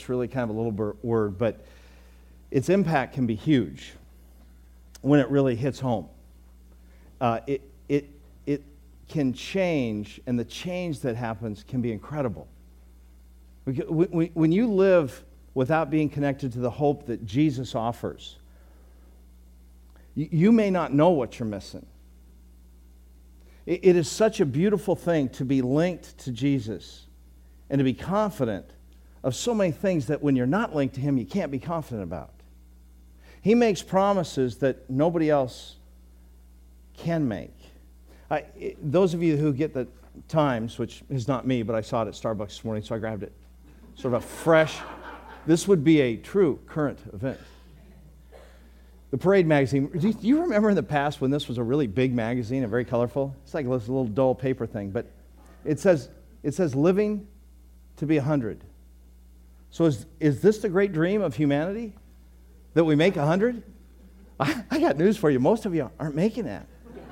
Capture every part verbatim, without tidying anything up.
hope's really kind of a little bit word, but its impact can be huge when it really hits home. Uh, it, it, it can change, and the change that happens can be incredible. When you live without being connected to the hope that Jesus offers, you may not know what you're missing. It is such a beautiful thing to be linked to Jesus and to be confident of so many things that when you're not linked to Him, you can't be confident about. He makes promises that nobody else can make. I, those of you who get the Times, which is not me, but I saw it at Starbucks this morning, so I grabbed it. Sort of a fresh, this would be a true current event. The Parade magazine, do you remember in the past when this was a really big magazine and very colorful? It's like this little dull paper thing, but it says, it says living to be one hundred. So is, is this the great dream of humanity? That we make one hundred? I, I got news for you. Most of you aren't making that.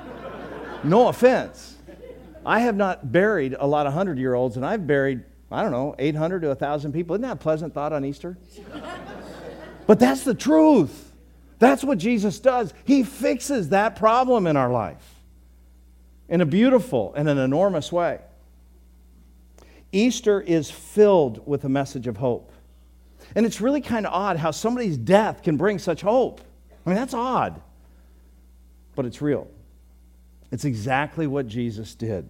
No offense. I have not buried a lot of hundred-year-olds, and I've buried, I don't know, eight hundred to one thousand people. Isn't that a pleasant thought on Easter? But that's the truth. That's what Jesus does. He fixes that problem in our life in a beautiful and an enormous way. Easter is filled with a message of hope. And it's really kind of odd how somebody's death can bring such hope. I mean, that's odd. But it's real. It's exactly what Jesus did.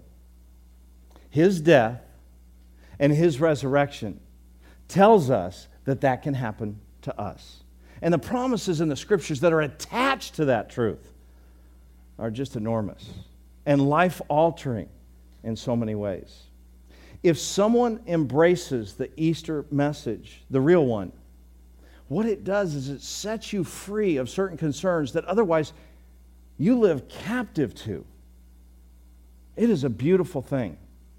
His death and His resurrection tells us that that can happen to us. And the promises in the Scriptures that are attached to that truth are just enormous and life-altering in so many ways. If someone embraces the Easter message, the real one, what it does is it sets you free of certain concerns that otherwise you live captive to. It is a beautiful thing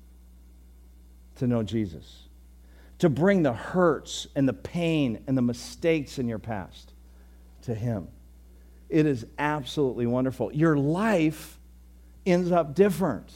to know Jesus, to bring the hurts and the pain and the mistakes in your past to Him. It is absolutely wonderful. Your life ends up different.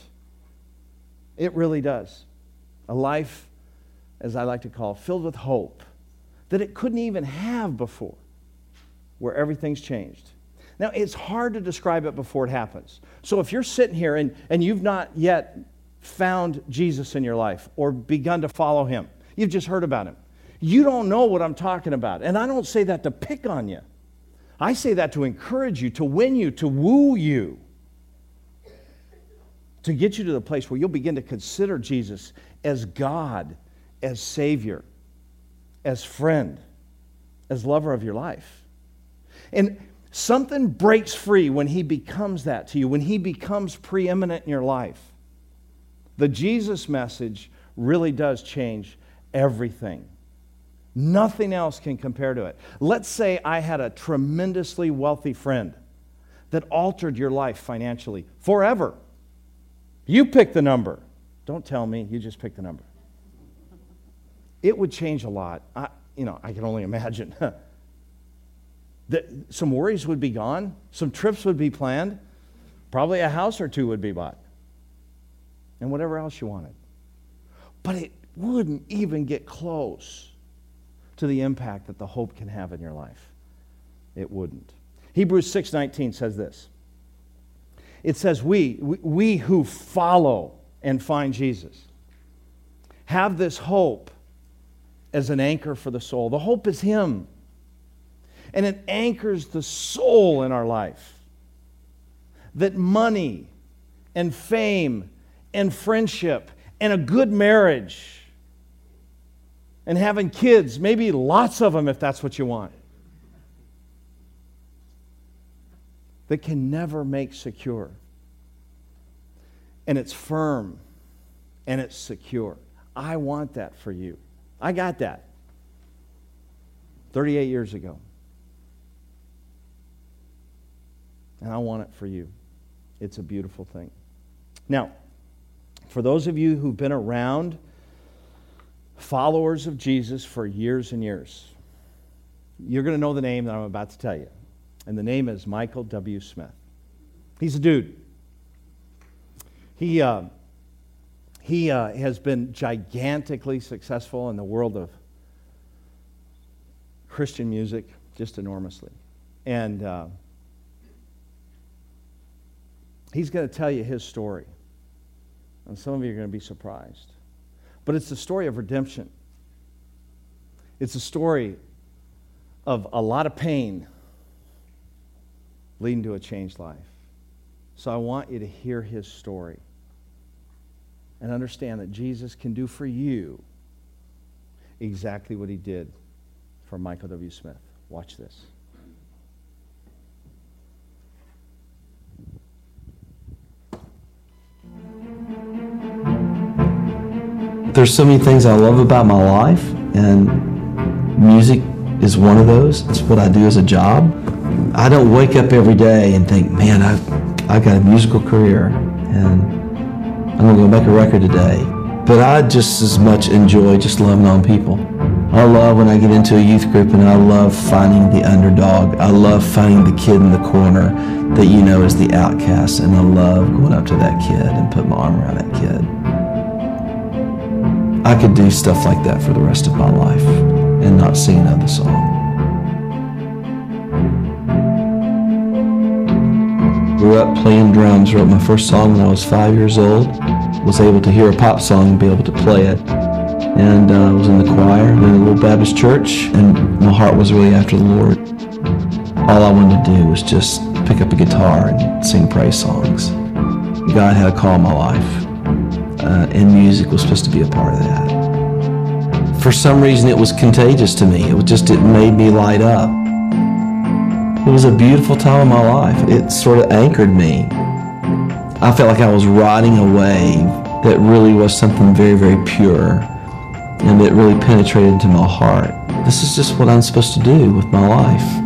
It really does. A life, as I like to call it, filled with hope that it couldn't even have before, where everything's changed. Now, it's hard to describe it before it happens. So if you're sitting here and, and you've not yet found Jesus in your life or begun to follow Him, you've just heard about Him, you don't know what I'm talking about. And I don't say that to pick on you. I say that to encourage you, to win you, to woo you, to get you to the place where you'll begin to consider Jesus as God, as Savior, as friend, as lover of your life. And something breaks free when He becomes that to you, when He becomes preeminent in your life. The Jesus message really does change everything. Nothing else can compare to it. Let's say I had a tremendously wealthy friend that altered your life financially forever. You pick the number. Don't tell me, you just pick the number. It would change a lot. I, you know, I can only imagine. That some worries would be gone. Some trips would be planned. Probably a house or two would be bought. And whatever else you wanted. But it wouldn't even get close to the impact that the hope can have in your life. It wouldn't. Hebrews six nineteen says this. It says, we, we, we who follow and find Jesus have this hope as an anchor for the soul. The hope is Him. And it anchors the soul in our life. That money and fame and friendship and a good marriage and having kids, maybe lots of them if that's what you want, that can never make secure. And it's firm and it's secure. I want that for you. I got that thirty-eight years ago. And I want it for you. It's a beautiful thing. Now, for those of you who've been around followers of Jesus for years and years, you're going to know the name that I'm about to tell you. And the name is Michael W. Smith. He's a dude. He, uh, he uh, has been gigantically successful in the world of Christian music just enormously. And uh, he's going to tell you his story. And some of you are going to be surprised. But it's the story of redemption. It's a story of a lot of pain leading to a changed life. So I want you to hear his story and understand that Jesus can do for you exactly what he did for Michael W. Smith. Watch this. There's so many things I love about my life, and music is one of those. It's what I do as a job. I don't wake up every day and think, man, I've, I've got a musical career, and I'm going to go make a record today. But I just as much enjoy just loving on people. I love when I get into a youth group, and I love finding the underdog. I love finding the kid in the corner that you know is the outcast, and I love going up to that kid and put my arm around that kid. I could do stuff like that for the rest of my life and not sing another song. Grew up playing drums, wrote my first song when I was five years old, was able to hear a pop song and be able to play it, and uh, was in the choir in a little Baptist church, and my heart was really after the Lord. All I wanted to do was just pick up a guitar and sing praise songs. God had a call in my life. Uh, and music was supposed to be a part of that. For some reason, it was contagious to me. It was just, it made me light up. It was a beautiful time in my life. It sort of anchored me. I felt like I was riding a wave that really was something very, very pure, and that really penetrated into my heart. This is just what I'm supposed to do with my life.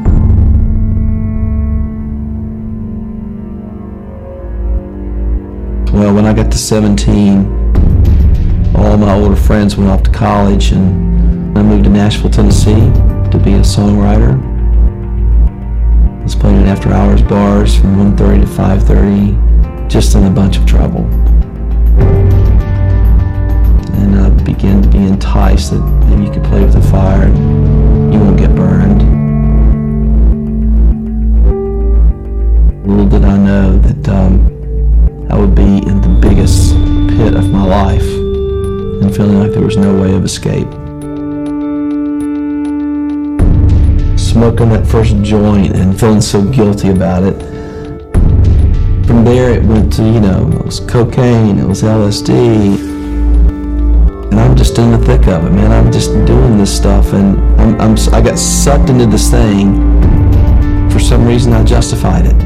Well, when I got to seventeen, all my older friends went off to college, and I moved to Nashville, Tennessee to be a songwriter. I was playing in after-hours bars from one thirty to five thirty, just in a bunch of trouble. And I began to be enticed that maybe you could play with the fire and you won't get burned. Little did I know that um, I would be in the biggest pit of my life and feeling like there was no way of escape. Smoking that first joint and feeling so guilty about it. From there it went to, you know, it was cocaine, it was L S D. And I'm just in the thick of it, man. I'm just doing this stuff, and I'm, I'm, I got sucked into this thing. For some reason I justified it.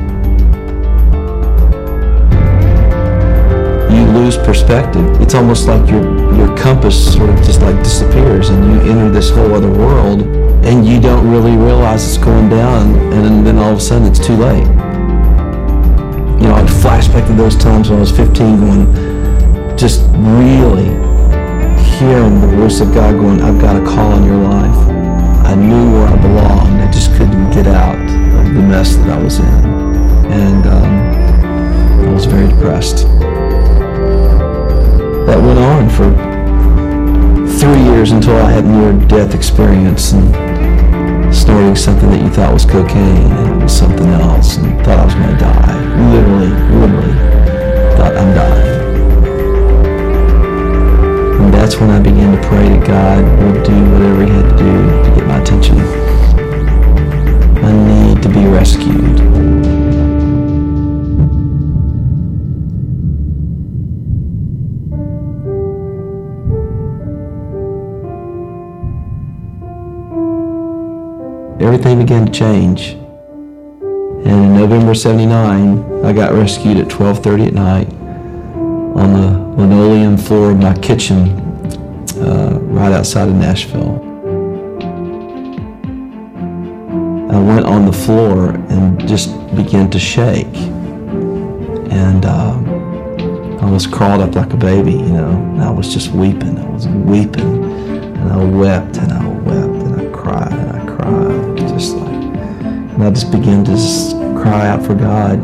You lose perspective. It's almost like your your compass sort of just like disappears, and you enter this whole other world, and you don't really realize it's going down, and then all of a sudden it's too late. You know, I'd flash back to those times when I was fifteen, going, just really hearing the voice of God going, I've got a call on your life. I knew where I belonged. I just couldn't get out of the mess that I was in, and um, I was very depressed. That went on for three years until I had a near-death experience, and snorting something that you thought was cocaine, and it was something else, and thought I was going to die. Literally, literally thought I'm dying. And that's when I began to pray that God would do whatever he had to do to get my attention. I need to be rescued. Everything began to change. And in November seventy-nine, I got rescued at twelve thirty at night on the linoleum floor of my kitchen uh, right outside of Nashville. I went on the floor and just began to shake. And uh, I was crawled up like a baby, you know, and I was just weeping. I was weeping, and I wept, and I wept, and I cried, and I cried, just like, and I just began to just cry out for God.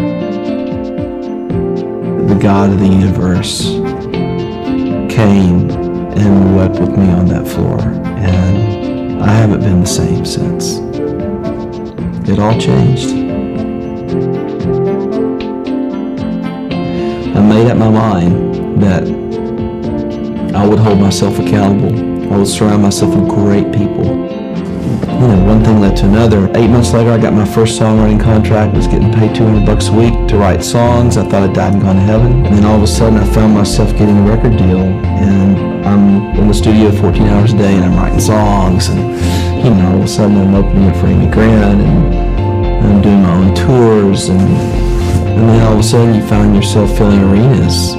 The God of the universe came and wept with me on that floor, and I haven't been the same since. It all changed. I made up my mind that I would hold myself accountable. I would surround myself with great people. You know, one thing led to another. Eight months later, I got my first songwriting contract. I was getting paid two hundred bucks a week to write songs. I thought I died and gone to heaven. And then all of a sudden, I found myself getting a record deal. And I'm in the studio fourteen hours a day, and I'm writing songs. And, you know, all of a sudden, I'm opening up for Amy Grant, and I'm doing my own tours. And, and then all of a sudden, you find yourself filling arenas.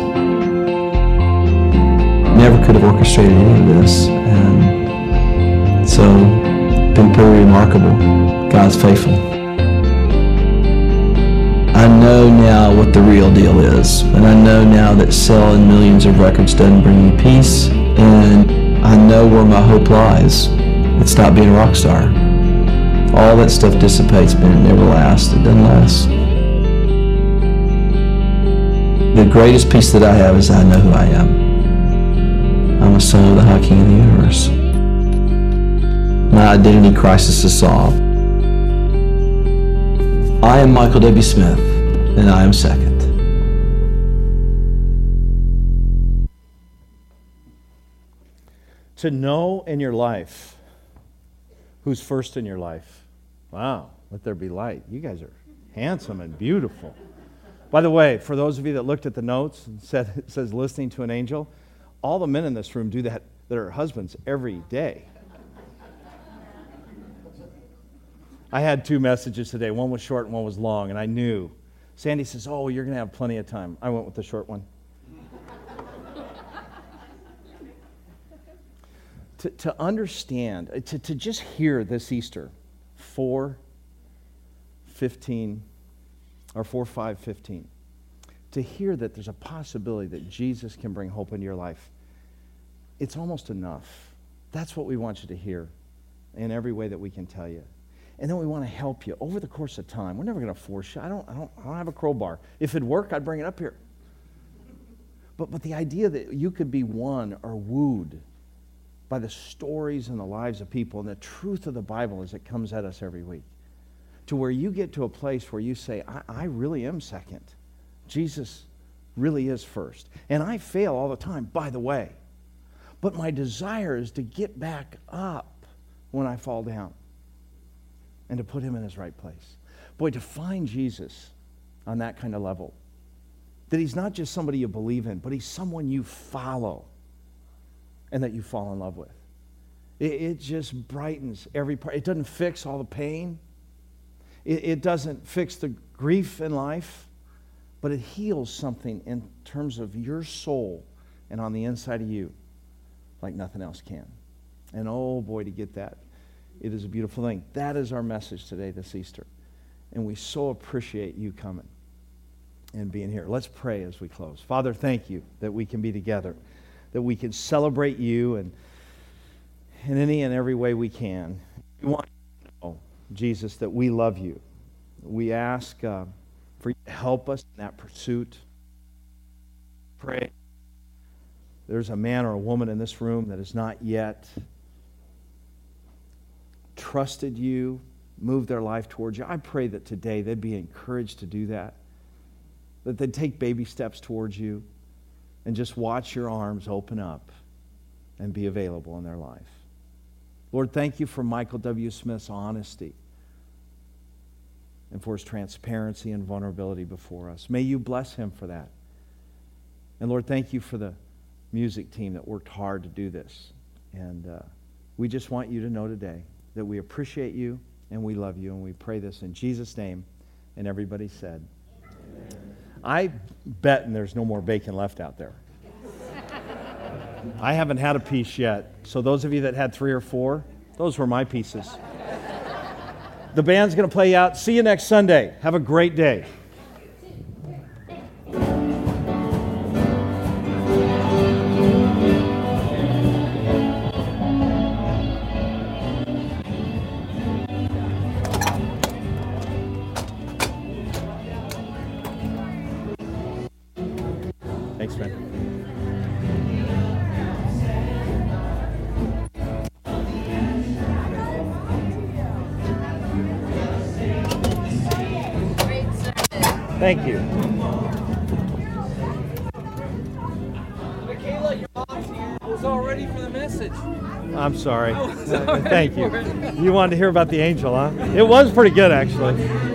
Never could have orchestrated any of this. And so, been pretty remarkable. God's faithful. I know now what the real deal is, and I know now that selling millions of records doesn't bring me peace, and I know where my hope lies. It's not being a rock star. All that stuff dissipates, but it never lasts. It doesn't last. The greatest peace that I have is I know who I am. I'm a son of the High King of the universe. My identity crisis is solved. I am Michael W. Smith, and I am second. To know in your life who's first in your life. Wow, let there be light. You guys are handsome and beautiful. By the way, for those of you that looked at the notes and said it says listening to an angel, all the men in this room do that, that are husbands, every day. I had two messages today. One was short and one was long, and I knew. Sandy says, oh, you're going to have plenty of time. I went with the short one. to, to understand, to, to just hear this Easter, four fifteen, or four five fifteen, to hear that there's a possibility that Jesus can bring hope into your life, it's almost enough. That's what we want you to hear in every way that we can tell you. And then we want to help you over the course of time. We're never going to force you. I don't, I don't, I don't have a crowbar. If it'd work, I'd bring it up here. But, but the idea that you could be won or wooed by the stories and the lives of people and the truth of the Bible as it comes at us every week, to where you get to a place where you say, I, I really am second. Jesus really is first. And I fail all the time, by the way. But my desire is to get back up when I fall down, and to put him in his right place. Boy, to find Jesus on that kind of level, that he's not just somebody you believe in, but he's someone you follow and that you fall in love with. It, it just brightens every part. It doesn't fix all the pain. It, it doesn't fix the grief in life, but it heals something in terms of your soul and on the inside of you like nothing else can. And oh boy, to get that, it is a beautiful thing. That is our message today, this Easter. And we so appreciate you coming and being here. Let's pray as we close. Father, thank you that we can be together, that we can celebrate you and in any and every way we can. We want you to know, Jesus, that we love you. We ask uh, for you to help us in that pursuit. Pray. There's a man or a woman in this room that has not yet trusted you, moved their life towards you. I pray that today they'd be encouraged to do that, that they'd take baby steps towards you and just watch your arms open up and be available in their life. Lord, thank you for Michael W. Smith's honesty and for his transparency and vulnerability before us. May you bless him for that. And Lord, thank you for the music team that worked hard to do this. And uh, we just want you to know today that we appreciate you and we love you, and we pray this in Jesus' name. And everybody said, amen. I bet and there's no more bacon left out there. I haven't had a piece yet. So those of you that had three or four, those were my pieces. The band's going to play out. See you next Sunday. Have a great day. Thanks, man. Thank you. Michaela, your mom's here. I was all ready for the message. I'm sorry. I was all ready Thank for you. it. You wanted to hear about the angel, huh? It was pretty good, actually.